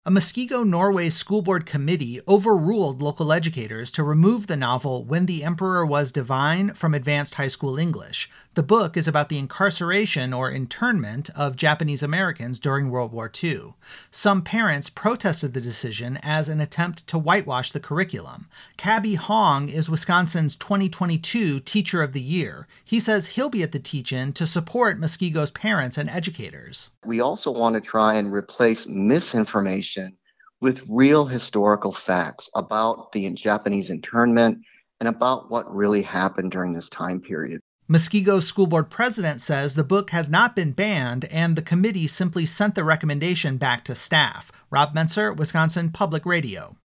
A Muskego, Norway school board committee overruled local educators to remove the novel When the Emperor Was Divine from advanced high school English. The book is about the incarceration or internment of Japanese Americans during World War II. Some parents protested the decision as an attempt to whitewash the curriculum. Cabby Hong is Wisconsin's 2022 Teacher of the Year. He says he'll be at the teach-in to support Muskego's parents and educators. We also want to try and replace misinformation with real historical facts about the Japanese internment and about what really happened during this time period. Muskego's school board president says the book has not been banned and the committee simply sent the recommendation back to staff. Rob Menser, Wisconsin Public Radio.